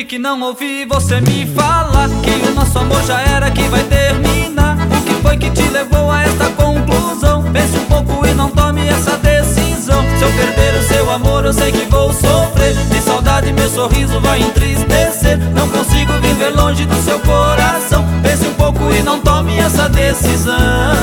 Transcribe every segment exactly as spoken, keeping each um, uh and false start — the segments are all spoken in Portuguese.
que não ouvi você me falar que o nosso amor já era, que vai terminar. O que foi que te levou a esta conclusão? Pense um pouco e não tome essa decisão. Se eu perder o seu amor eu sei que vou sofrer. De saudade meu sorriso vai entristecer. Não consigo viver longe do seu coração. Pense um pouco e não tome essa decisão.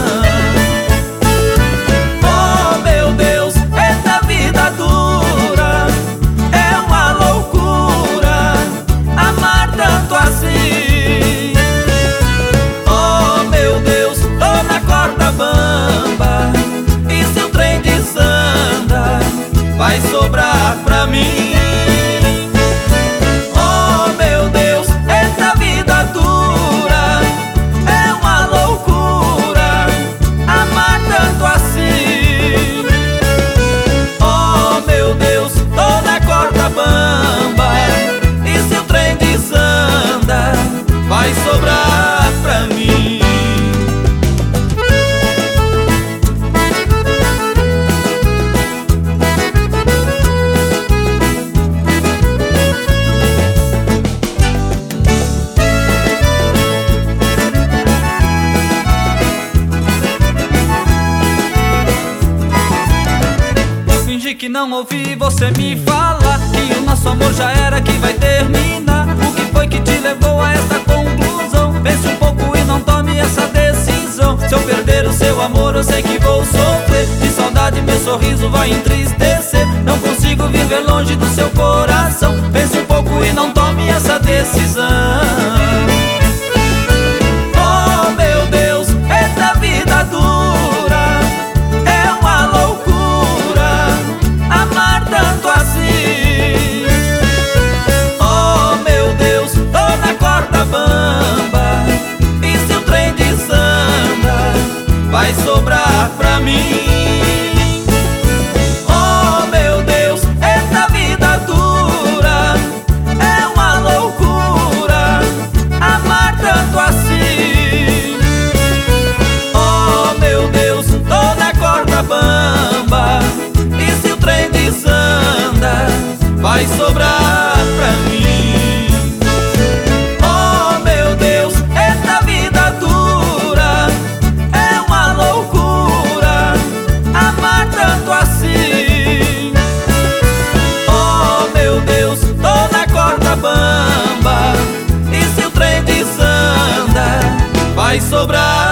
Oh meu Deus, esta vida dura é uma loucura, amar tanto assim. Oh meu Deus, tô na corda bamba, e se o trem desanda, vai sobrar pra mim. Oh meu Deus, esta vida dura é uma loucura, amar tanto assim. Oh meu Deus, tô na corda bamba, e se o trem desanda, vai sobrar pra mim. Fingi que não ouvi você me falar que o nosso amor já era, que vai terminar. O que foi que te levou a esta conclusão? Pense um pouco e não tome essa decisão. Se eu perder o seu amor eu sei que vou sofrer. De saudade meu sorriso vai entristecer. Não consigo viver longe do seu coração. Pense um pouco e não tome essa decisão. Oh meu Deus, esta vida dura é uma loucura, amar tanto assim. Oh meu Deus, tô na corda bamba, e se o trem desanda, vai sobrar pra mim. Oh meu Deus, esta vida dura é uma loucura, amar tanto assim. Oh meu Deus, tô na corda bamba, e se o trem desanda, vai sobrar pra mim. Oh meu Deus, esta vida dura é uma loucura, amar tanto assim. Oh meu Deus, tô na corda bamba, e se o trem desanda, vai sobrar